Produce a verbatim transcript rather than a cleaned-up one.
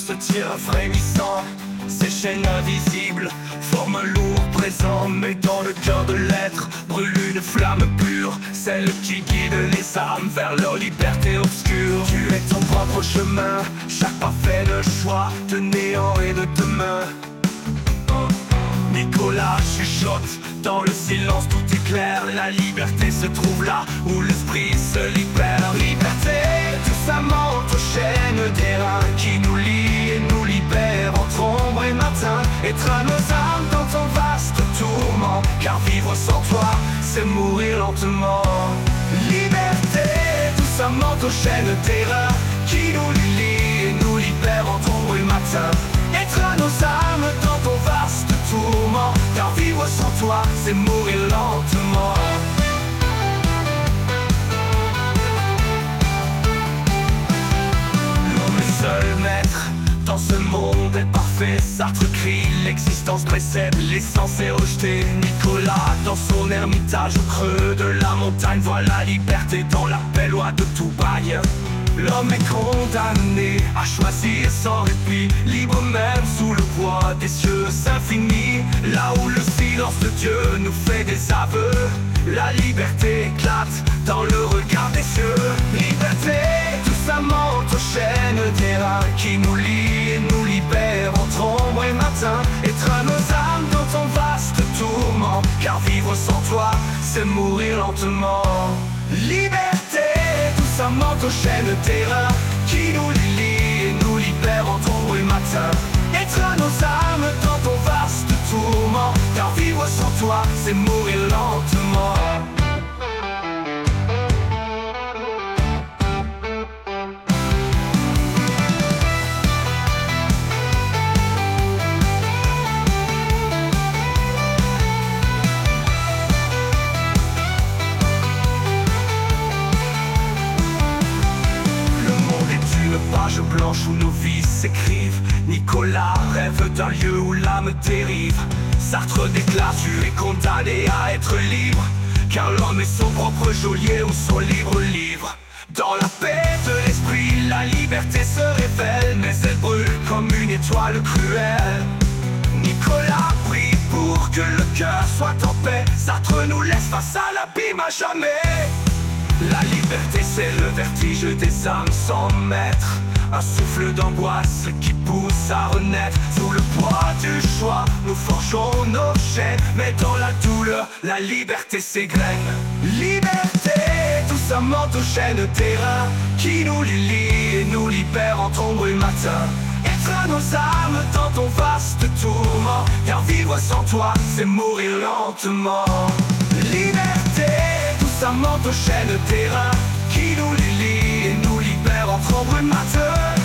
se tirent frémissant. Ces chaînes invisibles forment un lourd présent, mais dans le cœur de l'être brûle une flamme pure, celle qui guide les âmes vers leur liberté obscure. Tu es ton propre chemin, chaque pas fait le choix de néant et de demain. Nicolas chuchote, dans le silence tout est clair. La liberté se trouve là où l'esprit se libère. Liberté, tout ça monte aux chaînes d'airain qui nous lie et nous libère entre ombre et matin. Étreins nos âmes dans ton vaste tourment, car vivre sans toi, c'est mourir lentement. Liberté, tout ça monte aux chaînes d'airain qui nous lie et nous libère entre ombre et matin. Étreins nos âmes dans ton vaste tourment, car vivre sans toi, c'est mourir lentement. L'homme est seul maître dans ce monde est parfait. Sartre crie, l'existence précède, l'essence est rejetée. Nicolas dans son ermitage au creux de la montagne voit la liberté dans la paix, loi de tout bail. L'homme est condamné à choisir sans répit, libre même sous le poids des cieux infinis. Là où le silence de Dieu nous fait des aveux, la liberté éclate dans le regard des cieux. Liberté, tout ça monte aux chaînes d'airain qui nous lie et nous libère entre ombre et matin. Étreins nos âmes dans ton vaste tourment, car vivre sans toi, c'est mourir lentement. Liberté, tout ça monte aux chaînes d'airain qui nous lie et nous libère entre ombre et matin. Étreins nos âmes dans ton vaste tourment, car vivre sans toi, c'est mourir lentement. Page blanche où nos vies s'écrivent. Nicolas rêve d'un lieu où l'âme dérive. Sartre déclare: tu es condamné à être libre, car l'homme est son propre geôlier ou son libre livre. Dans la paix de l'esprit, la liberté se révèle, mais elle brûle comme une étoile cruelle. Nicolas prie pour que le cœur soit en paix. Sartre nous laisse face à l'abîme à jamais. La liberté, c'est le vertige des âmes sans maître, un souffle d'angoisse qui pousse à renaître. Sous le poids du choix, nous forgeons nos chaînes, mais dans la douleur, la liberté s'égrène. Liberté, tout ça monte aux chaînes d'airain qui nous lie et nous libère entre ombre et matin. Étreins nos âmes dans ton vaste tourment, car vivre sans toi, c'est mourir lentement. Liberté, tout ça monte aux chaînes d'airain qui nous lie et nous libère entre ombre et matin.